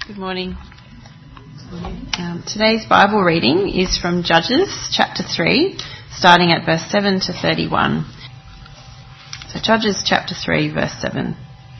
Good morning. Today's Bible reading is from Judges chapter 3, starting at verse 7 to 31. So Judges chapter 3, verse 7.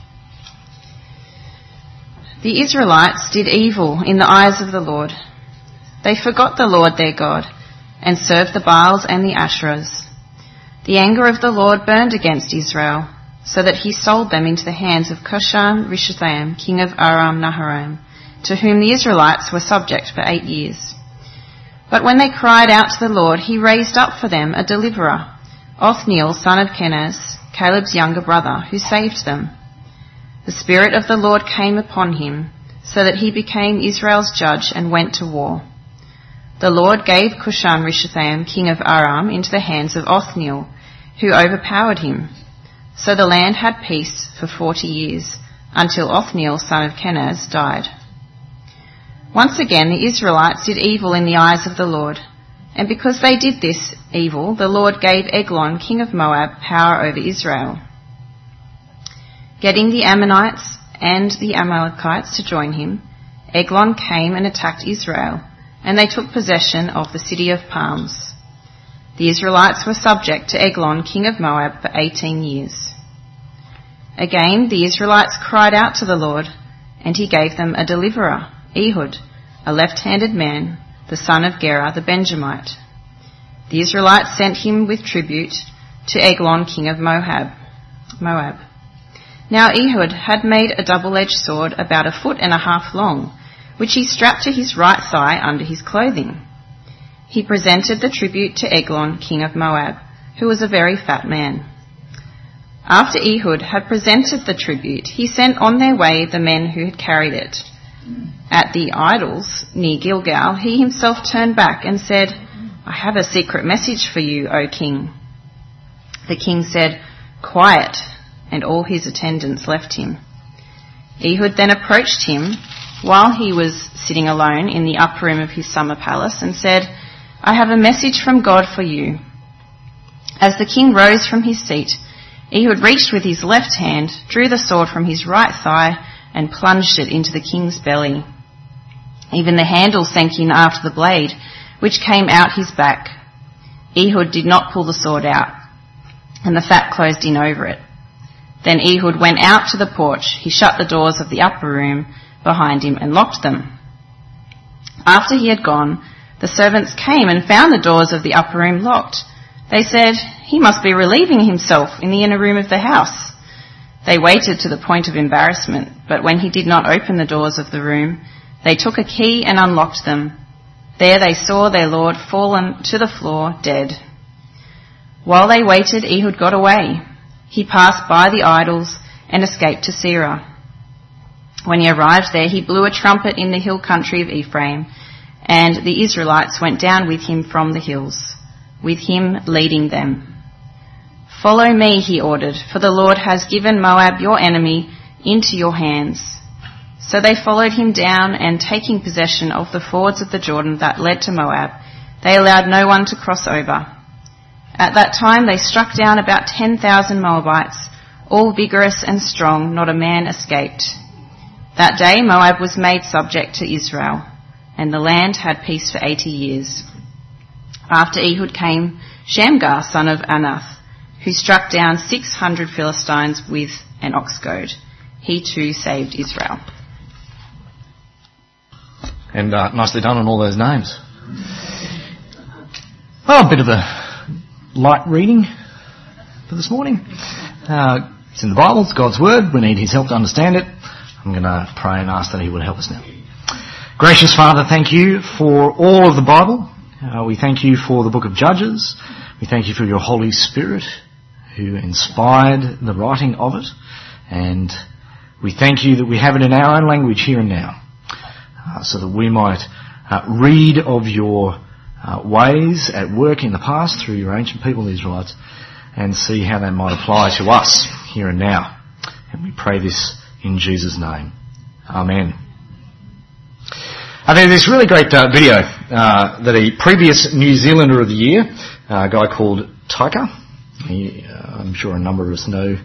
The Israelites did evil in the eyes of the Lord. They forgot the Lord their God and served the Baals and the Asherahs. The anger of the Lord burned against Israel, so that he sold them into the hands of Cushan-Rishathaim, king of Aram-Naharaim, to whom the Israelites were subject for 8 years. But when they cried out to the Lord, he raised up for them a deliverer, Othniel, son of Kenaz, Caleb's younger brother, who saved them. The Spirit of the Lord came upon him, so that he became Israel's judge and went to war. The Lord gave Cushan-Rishathaim, king of Aram, into the hands of Othniel, who overpowered him. So the land had peace for 40 years, until Othniel, son of Kenaz, died. Once again the Israelites did evil in the eyes of the Lord, and because they did this evil, the Lord gave Eglon, king of Moab, power over Israel. Getting the Ammonites and the Amalekites to join him, Eglon came and attacked Israel, and they took possession of the city of palms. The Israelites were subject to Eglon, king of Moab, for 18 years. Again the Israelites cried out to the Lord, and he gave them a deliverer, Ehud, a left-handed man, the son of Gera the Benjamite. The Israelites sent him with tribute to Eglon, king of Moab. Now Ehud had made a double-edged sword about 1.5 feet long, which he strapped to his right thigh under his clothing. He presented the tribute to Eglon, king of Moab, who was a very fat man. After Ehud had presented the tribute, he sent on their way the men who had carried it. At the idols near Gilgal, he himself turned back and said, "I have a secret message for you, O king." The king said, "Quiet," and all his attendants left him. Ehud then approached him while he was sitting alone in the upper room of his summer palace and said, "I have a message from God for you." As the king rose from his seat, Ehud reached with his left hand, drew the sword from his right thigh, and plunged it into the king's belly. Even the handle sank in after the blade, which came out his back. Ehud did not pull the sword out, and the fat closed in over it. Then Ehud went out to the porch. He shut the doors of the upper room behind him and locked them. After he had gone, the servants came and found the doors of the upper room locked. They said, "He must be relieving himself in the inner room of the house." They waited to the point of embarrassment, but when he did not open the doors of the room, they took a key and unlocked them. There they saw their lord fallen to the floor, dead. While they waited, Ehud got away. He passed by the idols and escaped to Seirah. When he arrived there, he blew a trumpet in the hill country of Ephraim, and the Israelites went down with him from the hills, with him leading them. "Follow me," he ordered, "for the Lord has given Moab, your enemy, into your hands." So they followed him down, and taking possession of the fords of the Jordan that led to Moab, they allowed no one to cross over. At that time they struck down about 10,000 Moabites, all vigorous and strong, not a man escaped. That day Moab was made subject to Israel, and the land had peace for 80 years. After Ehud came Shamgar, son of Anath, who struck down 600 Philistines with an ox goad. He too saved Israel. And nicely done on all those names. Well, a bit of a light reading for this morning. It's in the Bible, it's God's Word. We need His help to understand it. I'm going to pray and ask that He would help us now. Gracious Father, thank you for all of the Bible. We thank you for the book of Judges. We thank you for your Holy Spirit who inspired the writing of it. And we thank you that we have it in our own language here and now, so that we might read of your ways at work in the past through your ancient people, the Israelites, and see how they might apply to us here and now. And we pray this in Jesus' name. Amen. There's this really great video that a previous New Zealander of the Year, a guy called Taika, I'm sure a number of us know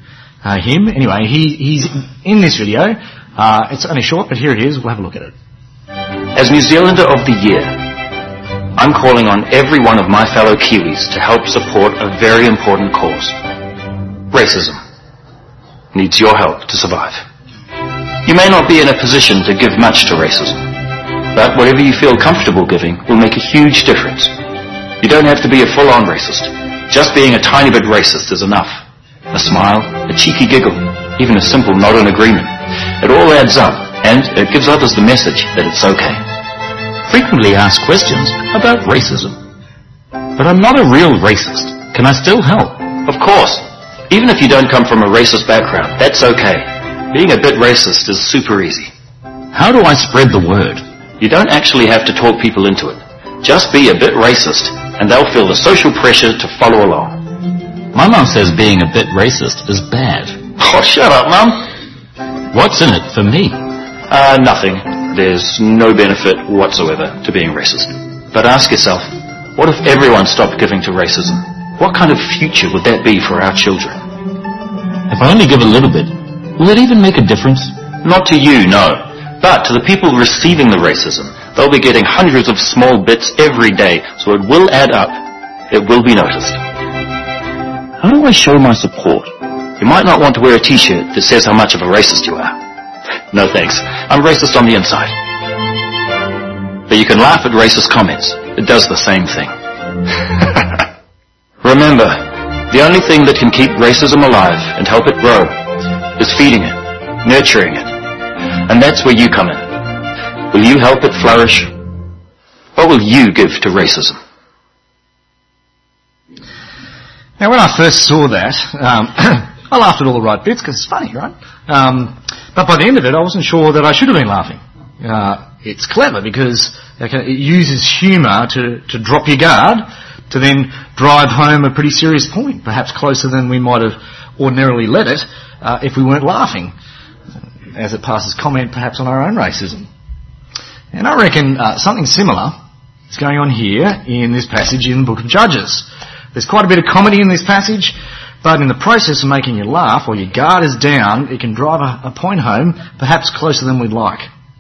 him. Anyway, he's in this video. It's only short, but here it is. We'll have a look at it. As New Zealander of the Year, I'm calling on every one of my fellow Kiwis to help support a very important cause. Racism needs your help to survive. You may not be in a position to give much to racism, but whatever you feel comfortable giving will make a huge difference. You don't have to be a full-on racist. Just being a tiny bit racist is enough. A smile, a cheeky giggle, even a simple nod in agreement. It all adds up, and it gives others the message that it's okay. Frequently asked questions about racism. But I'm not a real racist. Can I still help? Of course. Even if you don't come from a racist background, that's okay. Being a bit racist is super easy. How do I spread the word? You don't actually have to talk people into it. Just be a bit racist, and they'll feel the social pressure to follow along. My mum says being a bit racist is bad. Oh, shut up, Mum. What's in it for me? Nothing. There's no benefit whatsoever to being racist. But ask yourself, what if everyone stopped giving to racism? What kind of future would that be for our children? If I only give a little bit, will it even make a difference? Not to you, no. But to the people receiving the racism, they'll be getting hundreds of small bits every day, so it will add up. It will be noticed. How do I show my support? You might not want to wear a t-shirt that says how much of a racist you are. No thanks. I'm racist on the inside. But you can laugh at racist comments. It does the same thing. Remember, the only thing that can keep racism alive and help it grow is feeding it, nurturing it. And that's where you come in. Will you help it flourish? What will you give to racism? Now, when I first saw that, I laughed at all the right bits because it's funny, right? But by the end of it, I wasn't sure that I should have been laughing. It's clever because it uses humour to drop your guard to then drive home a pretty serious point, perhaps closer than we might have ordinarily let it if we weren't laughing, as it passes comment perhaps on our own racism. And I reckon something similar is going on here in this passage in the book of Judges. There's quite a bit of comedy in this passage, but in the process of making you laugh or your guard is down, it can drive a point home perhaps closer than we'd like.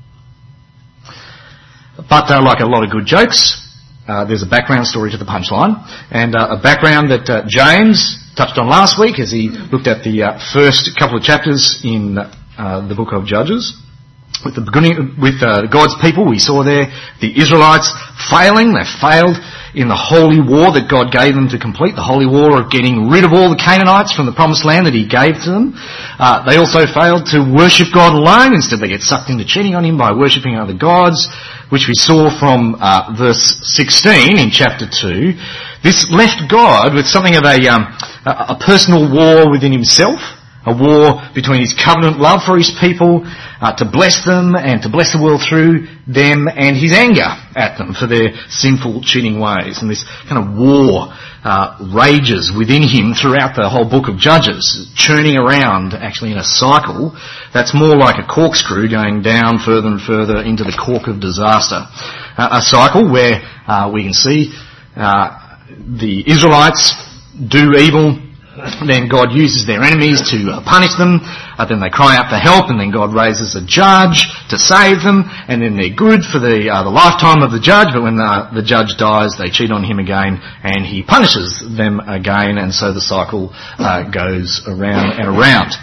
But like a lot of good jokes, there's a background story to the punchline, and a background that James touched on last week as he looked at the first couple of chapters in the book of Judges. With the beginning, with God's people, we saw there the Israelites failing. They failed in the holy war that God gave them to complete, the holy war of getting rid of all the Canaanites from the promised land that he gave to them. They also failed to worship God alone. Instead, they get sucked into cheating on him by worshipping other gods, which we saw from verse 16 in chapter 2. This left God with something of a personal war within himself, a war between his covenant love for his people, to bless them and to bless the world through them, and his anger at them for their sinful, cheating ways. And this kind of war rages within him throughout the whole book of Judges, churning around actually in a cycle that's more like a corkscrew going down further and further into the cork of disaster. A cycle where we can see the Israelites do evil, then God uses their enemies to punish them, then they cry out for help, and then God raises a judge to save them, and then they're good for the lifetime of the judge, but when the judge dies, they cheat on him again, and he punishes them again, and so the cycle goes around and around.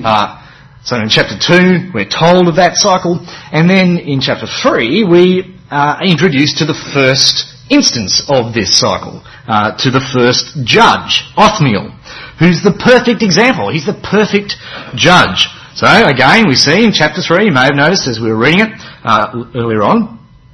So in chapter 2, we're told of that cycle, and then in chapter 3, we are introduced to the first instance of this cycle, to the first judge, Othniel, who's the perfect example. He's the perfect judge. So again, we see in chapter 3, you may have noticed as we were reading it earlier on,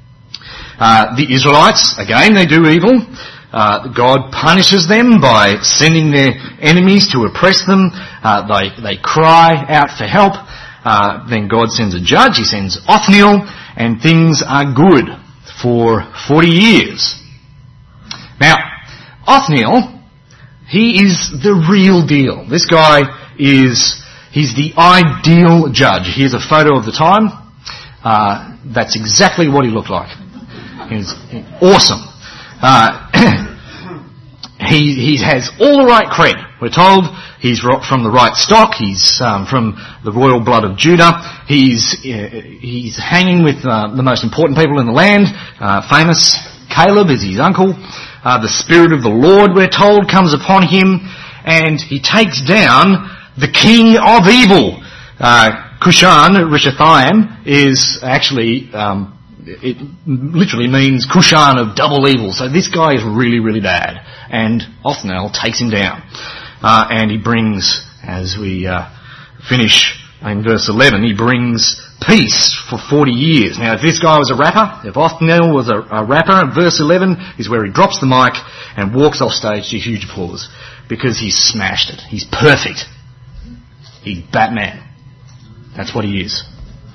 the Israelites, again, they do evil. God punishes them by sending their enemies to oppress them. They cry out for help. Then God sends a judge. He sends Othniel, and things are good for 40 years. Now, Othniel, he is the real deal. This guy he's the ideal judge. Here's a photo of the time. That's exactly what he looked like. He was awesome. He has all the right cred. We're told he's from the right stock. He's from the royal blood of Judah. He's hanging with the most important people in the land. Famous Caleb is his uncle. The Spirit of the Lord, we're told, comes upon him, and he takes down the king of evil. Cushan-Rishathaim is actually, it literally means Cushan of double evil. So this guy is really, really bad. And Othniel takes him down. And he brings, as we finish in verse 11, he brings peace for 40 years. Now, if this guy was a rapper, if Othniel was a rapper, verse 11 is where he drops the mic and walks off stage to huge applause. Because he's smashed it. He's perfect. He's Batman. That's what he is.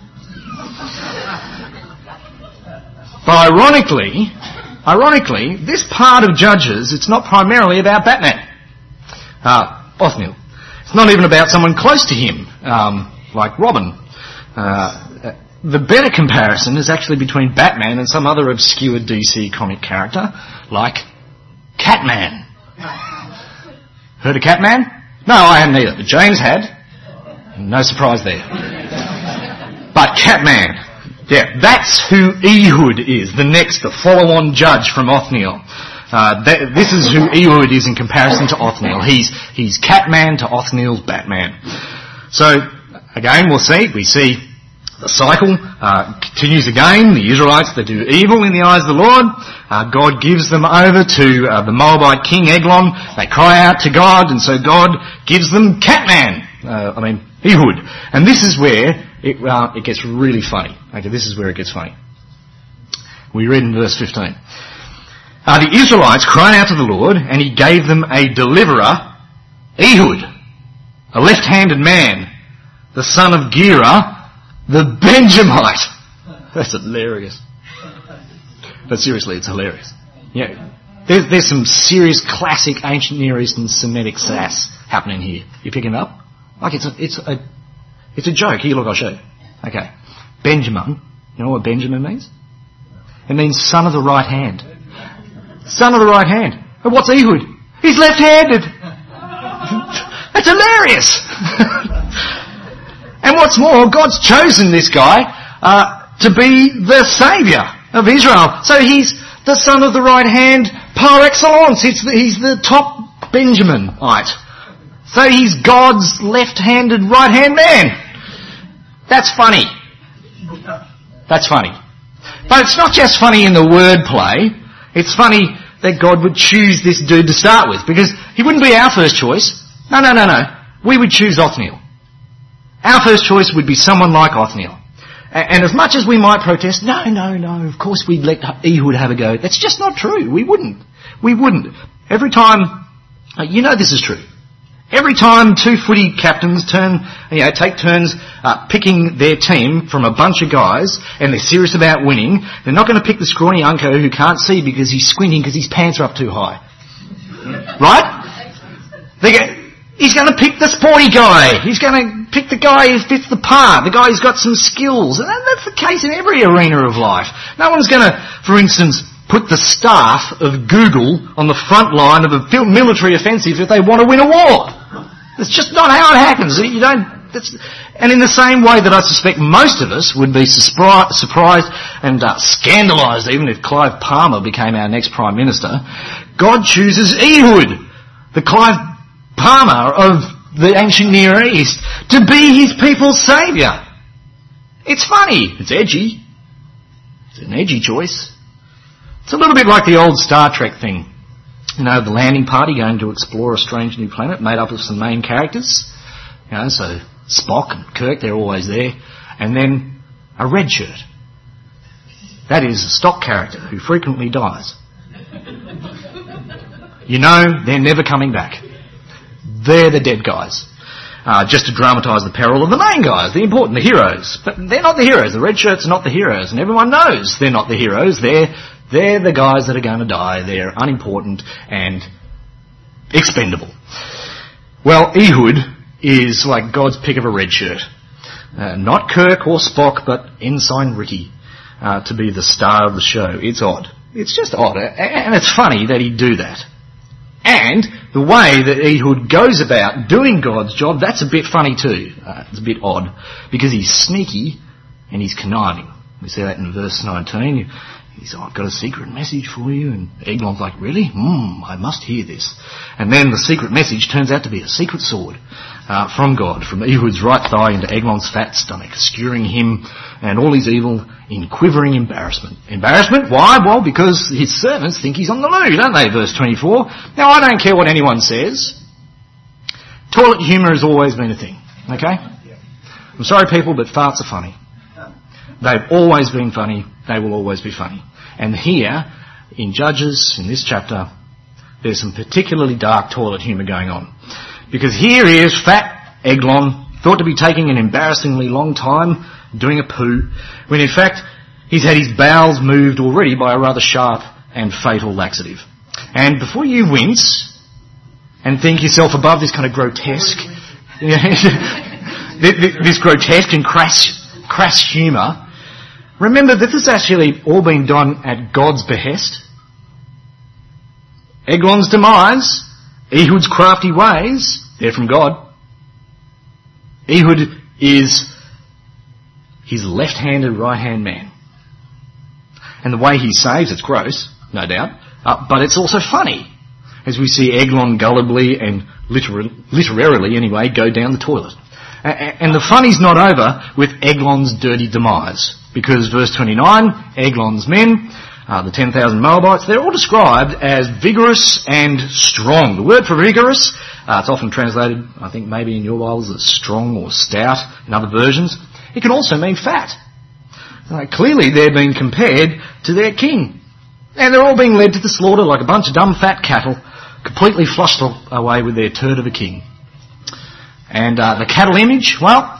But ironically, this part of Judges, it's not primarily about Batman. Othniel. It's not even about someone close to him, like Robin. The better comparison is actually between Batman and some other obscure DC comic character, like Catman. Heard of Catman? No, I hadn't either, but James had. No surprise there. But Catman, yeah, that's who Ehud is, the follow-on judge from Othniel. This is who Ehud is in comparison to Othniel. He's Catman to Othniel's Batman. So, again, we see the cycle continues again. The Israelites, they do evil in the eyes of the Lord. God gives them over to the Moabite king Eglon. They cry out to God, and so God gives them Catman. Ehud. And this is where it gets really funny. Okay, this is where it gets funny. We read in verse 15. The Israelites cried out to the Lord, and he gave them a deliverer, Ehud, a left-handed man, the son of Gera, the Benjamite. That's hilarious. But seriously, it's hilarious. Yeah, there's some serious classic ancient Near Eastern Semitic sass happening here. You picking it up? Like it's a joke. Here, look, I'll show you. Okay. Benjamin. You know what Benjamin means? It means son of the right hand. Son of the right hand. But what's Ehud? He's left-handed. That's hilarious. And what's more, God's chosen this guy to be the saviour of Israel. So he's the son of the right hand par excellence. He's the top Benjaminite. So he's God's left-handed right-hand man. That's funny. That's funny. But it's not just funny in the wordplay. It's funny that God would choose this dude to start with, because he wouldn't be our first choice. No. We would choose Othniel. Our first choice would be someone like Othniel. And as much as we might protest, no, of course we'd let Ehud have a go. That's just not true. We wouldn't. Every time, this is true. Every time two footy captains take turns picking their team from a bunch of guys, and they're serious about winning, they're not going to pick the scrawny unco who can't see because he's squinting because his pants are up too high. Right? He's going to pick the sporty guy. He's going to pick the guy who fits the part, the guy who's got some skills. And that's the case in every arena of life. No one's going to, for instance, put the staff of Google on the front line of a military offensive if they want to win a war. That's just not how it happens. And in the same way that I suspect most of us would be surprised and scandalised even if Clive Palmer became our next Prime Minister, God chooses Ehud, the Clive Palmer of the ancient Near East, to be his people's saviour. It's funny. It's edgy. It's an edgy choice. It's a little bit like the old Star Trek thing. The landing party going to explore a strange new planet made up of some main characters. So Spock and Kirk, they're always there. And then a red shirt. That is a stock character who frequently dies. They're never coming back. They're the dead guys. Just to dramatise the peril of the main guys, the heroes. But they're not the heroes. The red shirts are not the heroes. And everyone knows they're not the heroes. They're the guys that are going to die. They're unimportant and expendable. Well, Ehud is like God's pick of a red shirt. Not Kirk or Spock, but Ensign Ricky to be the star of the show. It's odd. It's just odd. And it's funny that he'd do that. And the way that Ehud goes about doing God's job, that's a bit funny too. It's a bit odd, because he's sneaky and he's conniving. We see that in verse 19. He's I've got a secret message for you. And Eglon's like, really? I must hear this. And then the secret message turns out to be a secret sword from God, from Ehud's right thigh into Eglon's fat stomach, skewering him and all his evil in quivering embarrassment. Embarrassment? Why? Well, because his servants think he's on the loo, don't they? Verse 24. Now, I don't care what anyone says. Toilet humour has always been a thing, okay? I'm sorry, people, but farts are funny. They've always been funny. They will always be funny. And here, in Judges, in this chapter, there's some particularly dark toilet humour going on. Because here he is, fat Eglon, thought to be taking an embarrassingly long time doing a poo, when in fact he's had his bowels moved already by a rather sharp and fatal laxative. And before you wince and think yourself above this kind of grotesque, this grotesque and crass humour, remember that this has actually all been done at God's behest. Eglon's demise, Ehud's crafty ways, they're from God. Ehud is his left-handed, right-hand man. And the way he saves, it's gross, no doubt, but it's also funny, as we see Eglon gullibly and literarily anyway, go down the toilet. And the funny's not over with Eglon's dirty demise, because verse 29, Eglon's men, the 10,000 Moabites, they're all described as vigorous and strong. The word for vigorous, it's often translated, I think maybe in your Bibles, as strong or stout in other versions. It can also mean fat. Clearly they're being compared to their king. And they're all being led to the slaughter like a bunch of dumb fat cattle, completely flushed away with their turd of a king. And the cattle image,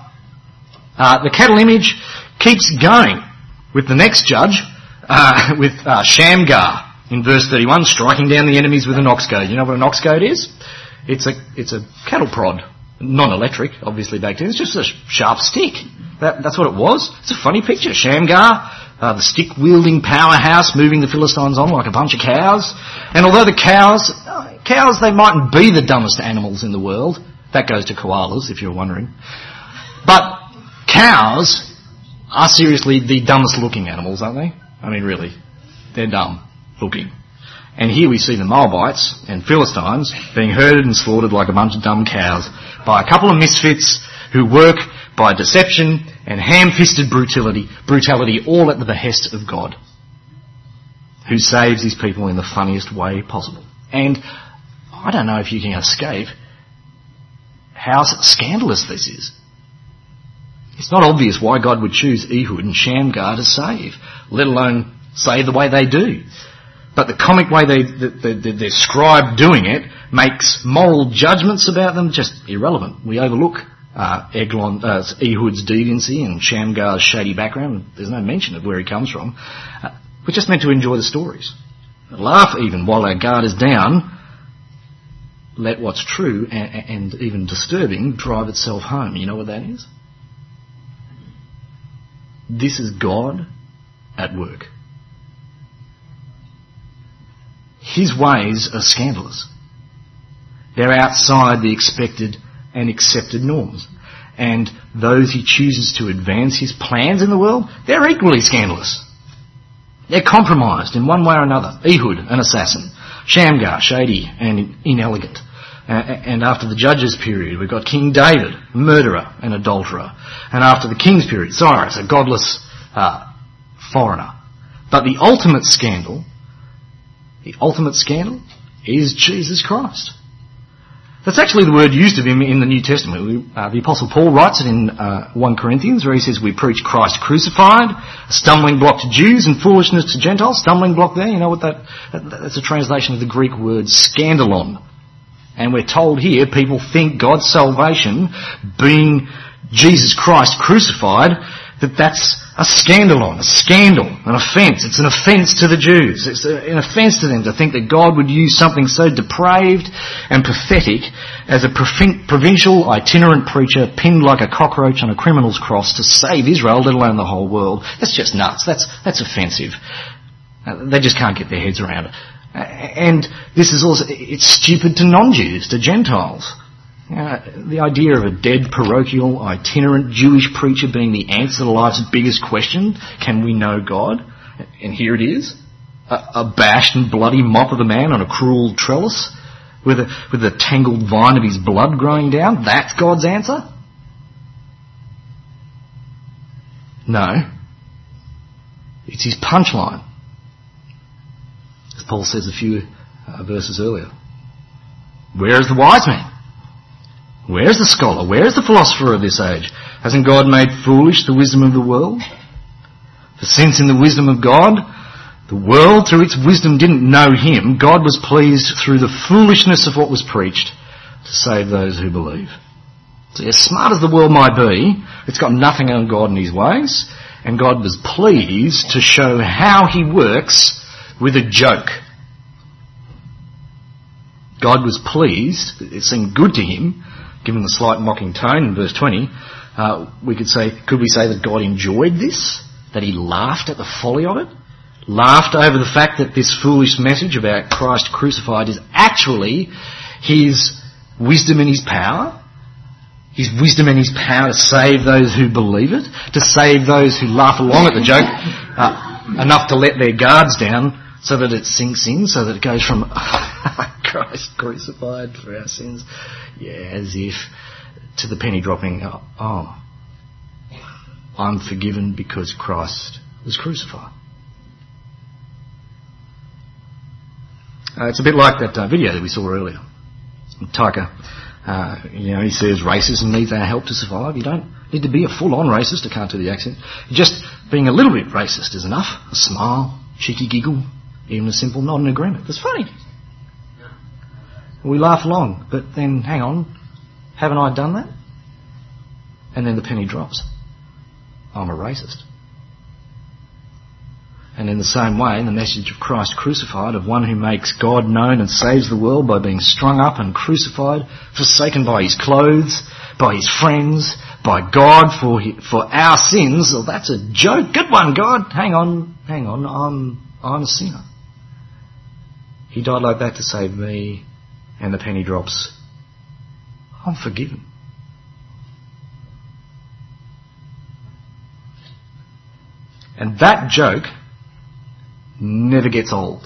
the cattle image keeps going with the next judge, with Shamgar in verse 31, striking down the enemies with an ox goad. You know what an ox goad is? It's a cattle prod, non-electric, obviously back then. It's just a sharp stick. That's what it was. It's a funny picture. Shamgar, the stick-wielding powerhouse, moving the Philistines on like a bunch of cows. And although the cows, they mightn't be the dumbest animals in the world. That goes to koalas, if you're wondering. But cows are seriously the dumbest looking animals, aren't they? I mean, really. They're dumb looking. And here we see the Moabites and Philistines being herded and slaughtered like a bunch of dumb cows by a couple of misfits who work by deception and ham-fisted brutality, all at the behest of God, who saves his people in the funniest way possible. And I don't know if you can escape how scandalous this is. It's not obvious why God would choose Ehud and Shamgar to save, let alone save the way they do. But the comic way they're scribed doing it makes moral judgments about them just irrelevant. We overlook Ehud's deviancy and Shamgar's shady background. There's no mention of where he comes from. We're just meant to enjoy the stories. Laugh even while our guard is down. Let what's true and even disturbing drive itself home. You know what that is? This is God at work. His ways are scandalous. They're outside the expected and accepted norms. And those he chooses to advance his plans in the world, they're equally scandalous. They're compromised in one way or another. Ehud, an assassin. Shamgar, shady and inelegant. And after the Judges period, we've got King David, murderer and adulterer. And after the King's period, Cyrus, a godless foreigner. But the ultimate scandal is Jesus Christ. That's actually the word used of him in the New Testament. The Apostle Paul writes it in 1 Corinthians, where he says we preach Christ crucified, a stumbling block to Jews and foolishness to Gentiles. Stumbling block there, you know what that's a translation of the Greek word scandalon. And we're told here people think God's salvation, being Jesus Christ crucified, that's a scandalon, a scandal, an offence. It's an offence to the Jews. It's an offence to them to think that God would use something so depraved and pathetic as a provincial itinerant preacher pinned like a cockroach on a criminal's cross to save Israel, let alone the whole world. That's just nuts. That's offensive. They just can't get their heads around it. And this is also, it's stupid to non-Jews, to Gentiles. The idea of a dead, parochial, itinerant Jewish preacher being the answer to life's biggest question, can we know God? And here it is, a bashed and bloody mop of a man on a cruel trellis with a tangled vine of his blood growing down. That's God's answer? No. It's his punchline. As Paul says a few verses earlier. Where is the wise man? Where is the scholar? Where is the philosopher of this age? Hasn't God made foolish the wisdom of the world? For since in the wisdom of God, the world through its wisdom didn't know him, God was pleased through the foolishness of what was preached to save those who believe. So as smart as the world might be, it's got nothing on God and his ways, and God was pleased to show how he works with a joke. God was pleased, it seemed good to him, given the slight mocking tone in verse 20, could we say that God enjoyed this? That he laughed at the folly of it? Laughed over the fact that this foolish message about Christ crucified is actually his wisdom and his power? His wisdom and his power to save those who believe it? To save those who laugh along at the joke enough to let their guards down so that it sinks in, so that it goes from Christ crucified for our sins, as if, to the penny dropping, I'm forgiven because Christ was crucified. It's a bit like that video that we saw earlier. Tyker, he says racism needs our help to survive. You don't need to be a full-on racist, I can't do the accent. Just being a little bit racist is enough. A smile, cheeky giggle, even a simple nod in agreement. It's funny. We laugh along, but then, hang on, haven't I done that? And then the penny drops. I'm a racist. And in the same way, the message of Christ crucified, of one who makes God known and saves the world by being strung up and crucified, forsaken by his clothes, by his friends, by God for our sins, well, that's a joke. Good one, God. Hang on, I'm a sinner. He died like that to save me, and the penny drops. I'm forgiven. And that joke never gets old.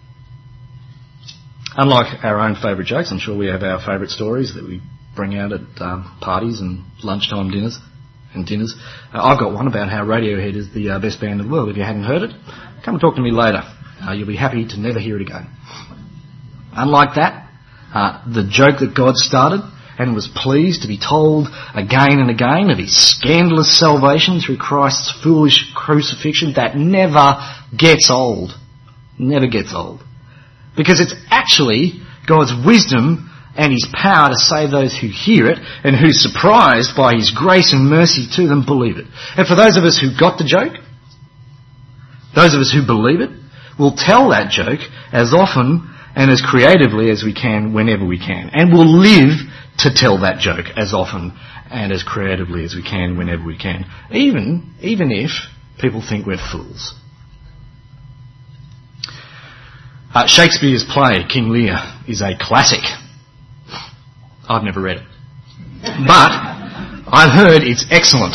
Unlike our own favourite jokes, I'm sure we have our favourite stories that we bring out at parties and lunchtime dinners. I've got one about how Radiohead is the best band in the world. If you hadn't heard it, come and talk to me later. You'll be happy to never hear it again. Unlike that, the joke that God started and was pleased to be told again and again of his scandalous salvation through Christ's foolish crucifixion, that never gets old. Never gets old. Because it's actually God's wisdom and his power to save those who hear it and who, surprised by his grace and mercy to them, believe it. And for those of us who got the joke, those of us who believe it, will tell that joke as often and as creatively as we can whenever we can. And we'll live to tell that joke as often and as creatively as we can whenever we can, even if people think we're fools. Shakespeare's play, King Lear, is a classic. I've never read it. But I've heard it's excellent.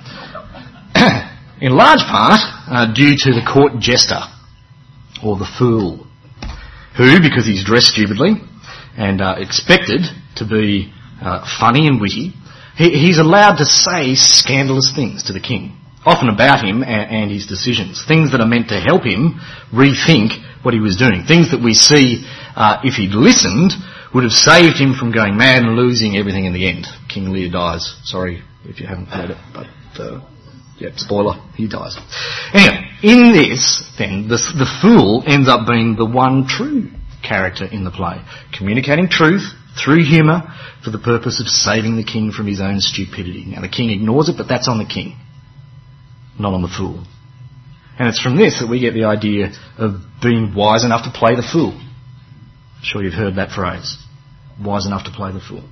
In large part due to the court jester, or the fool, who, because he's dressed stupidly and expected to be funny and witty, he's allowed to say scandalous things to the king, often about him and his decisions, things that are meant to help him rethink what he was doing, things that we see, if he'd listened, would have saved him from going mad and losing everything in the end. King Lear dies. Sorry if you haven't heard it, but spoiler, he dies. Anyway, in this, then, the fool ends up being the one true character in the play, communicating truth through humour for the purpose of saving the king from his own stupidity. Now, the king ignores it, but that's on the king, not on the fool. And it's from this that we get the idea of being wise enough to play the fool. I'm sure you've heard that phrase, wise enough to play the fool.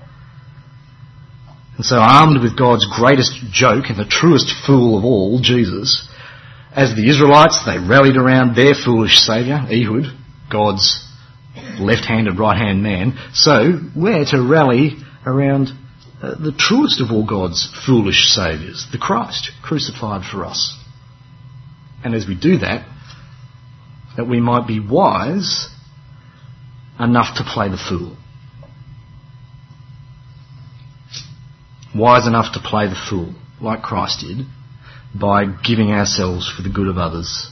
And so, armed with God's greatest joke and the truest fool of all, Jesus, as the Israelites, they rallied around their foolish saviour, Ehud, God's left-handed, right-hand man. So we're to rally around the truest of all God's foolish saviours, the Christ, crucified for us. And as we do that we might be wise enough to play the fool. Wise enough to play the fool, like Christ did, by giving ourselves for the good of others.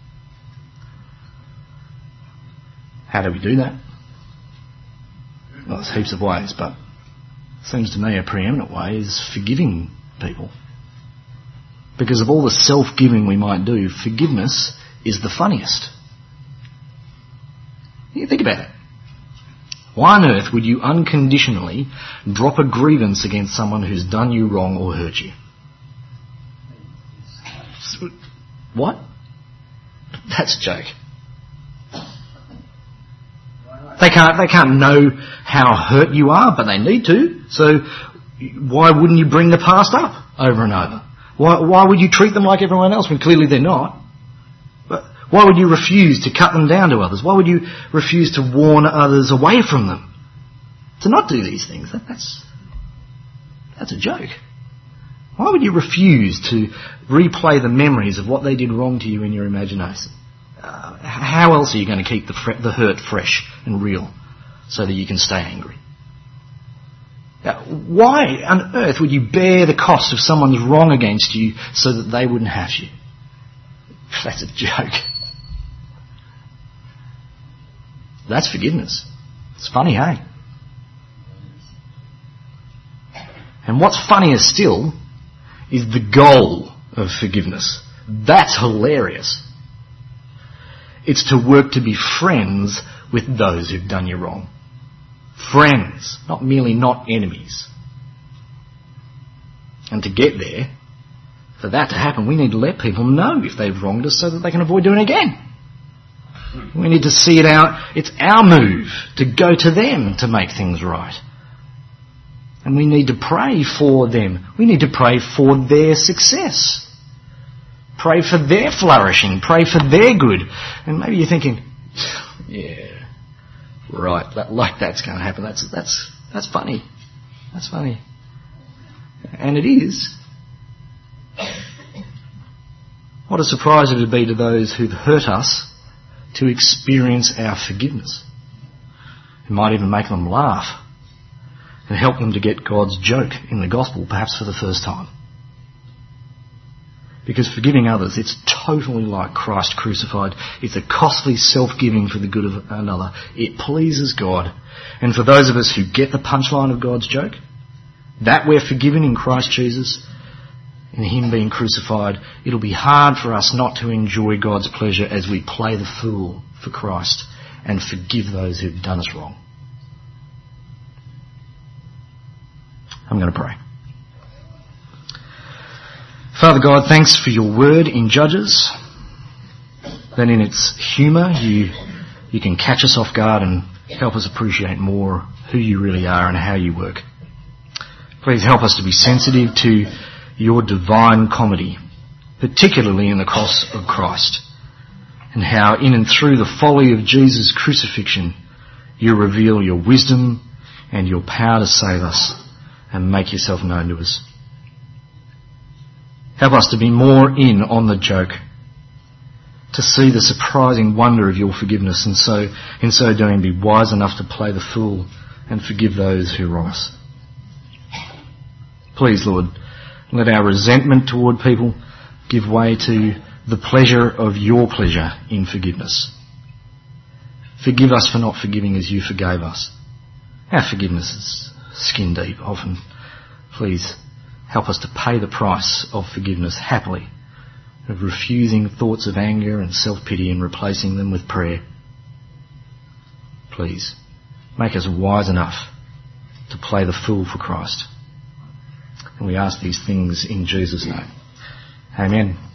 How do we do that? Well, there's heaps of ways, but it seems to me a preeminent way is forgiving people. Because of all the self-giving we might do, forgiveness is the funniest. You think about it. Why on earth would you unconditionally drop a grievance against someone who's done you wrong or hurt you? What? That's a joke. They can't know how hurt you are, but they need to. So why wouldn't you bring the past up over and over? Why would you treat them like everyone else when clearly they're not? But why would you refuse to cut them down to others? Why would you refuse to warn others away from them? To not do these things, that's a joke. Why would you refuse to replay the memories of what they did wrong to you in your imagination? How else are you going to keep the hurt fresh and real so that you can stay angry? Why on earth would you bear the cost of someone's wrong against you so that they wouldn't have you? That's a joke. That's forgiveness. It's funny, eh? And what's funnier still is the goal of forgiveness. That's hilarious. It's to work to be friends with those who've done you wrong. Friends, not merely not enemies. And to get there, for that to happen, we need to let people know if they've wronged us so that they can avoid doing it again. We need to see it out. It's our move to go to them to make things right. And we need to pray for them. We need to pray for their success. Pray for their flourishing. Pray for their good. And maybe you're thinking, yeah, right, like that's going to happen. That's funny. That's funny. And it is. What a surprise it would be to those who've hurt us to experience our forgiveness. It might even make them laugh and help them to get God's joke in the gospel, perhaps for the first time. Because forgiving others, it's totally like Christ crucified. It's a costly self-giving for the good of another. It pleases God. And for those of us who get the punchline of God's joke, that we're forgiven in Christ Jesus, in Him being crucified, it'll be hard for us not to enjoy God's pleasure as we play the fool for Christ and forgive those who've done us wrong. I'm going to pray. Father God, thanks for your word in Judges, that in its humour you can catch us off guard and help us appreciate more who you really are and how you work. Please help us to be sensitive to your divine comedy, particularly in the cross of Christ, and how in and through the folly of Jesus' crucifixion you reveal your wisdom and your power to save us and make yourself known to us. Help us to be more in on the joke, to see the surprising wonder of your forgiveness, and so in so doing be wise enough to play the fool and forgive those who wrong us. Please, Lord, let our resentment toward people give way to the pleasure of your pleasure in forgiveness. Forgive us for not forgiving as you forgave us. Our forgiveness is skin deep often. Please help us to pay the price of forgiveness happily, of refusing thoughts of anger and self-pity and replacing them with prayer. Please make us wise enough to play the fool for Christ. And we ask these things in Jesus' name. Amen.